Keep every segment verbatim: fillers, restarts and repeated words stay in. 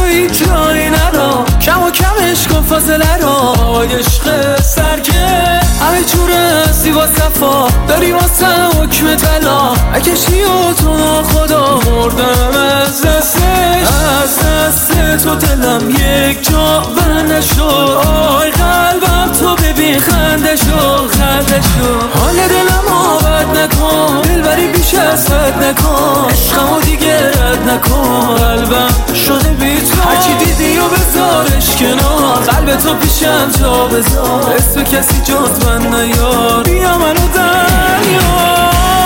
هیچ جایی نرا، کم و کمش کن فاصله را. عشق سرکه همه جوره زیبا صفا داری واسه حکم طلا. اکشی و تو ناخدا مردم از دستش، از دست تو دلم یک جا بند نشد. آی قلبم تو ببین خنده شو خنده شو. حال دلم آبد نکن، دلبری بیش از حد نکن. عشقمو دیگه رد نکن، قلبم شده بی تو. هرچی دیدی و بذارش کنار، قلب تو پیشم جا بذار. اسم کسی جز من نیار، بیا منو دریار.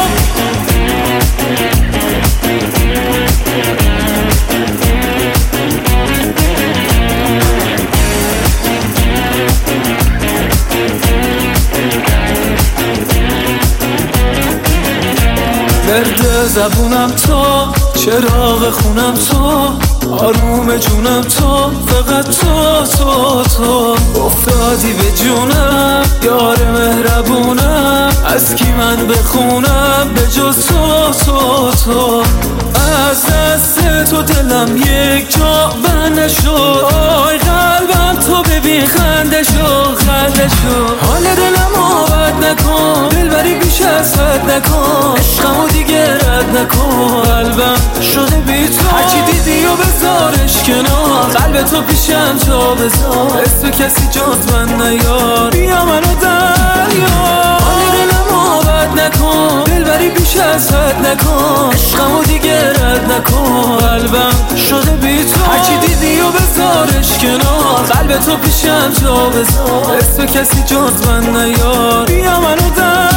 درد زبونم تو، چراغ خونم تو، آروم جونم تو، فقط تو تو تو. افتادی به جونم یار مهربونم، از کی من بخونم به جز تو تو تو. از دست تو دلم یک جا بند نشد. آی قلبم تو ببین خنده شو خنده شو. حال دلم آبد نکن، دلبری بیش از حد نکن. عشقمو دیگه رد نکن، قلبم شده بی تو. هرچی دیدی و بذارش کنار، قلب تو پیشم جا بذار. اسم کسی جز من نیار، بیا منو دریار. حال دلم آبد نکن، دلبری بیش از حد نکن. عشقمو دیگه رد نکن، قلبم شده بی تو. هرچی دیدی و بذارش کنار، قلب تو پیشم جا بذار. اسم کسی جز من نیار، بیا منو دریار.